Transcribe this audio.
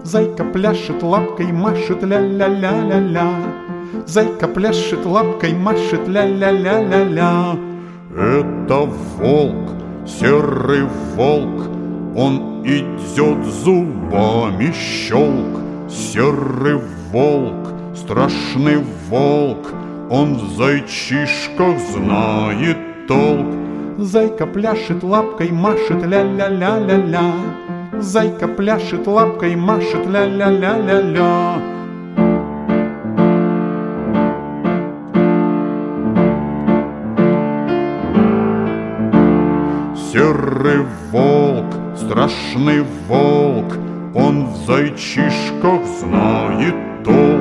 Зайка пляшет, лапкой машет, ля-ля-ля-ля-ля. Зайка пляшет, лапкой машет, ля-ля-ля-ля-ля. Это волк, серый волк, он идет, зубами щелк. Серый волк, страшный волк, он в зайчишках знает толк. Зайка пляшет, лапкой машет, ля-ля-ля-ля-ля. Зайка пляшет, лапкой машет, ля-ля-ля-ля-ля. Серый волк, страшный волк, он в зайчишках знает толк.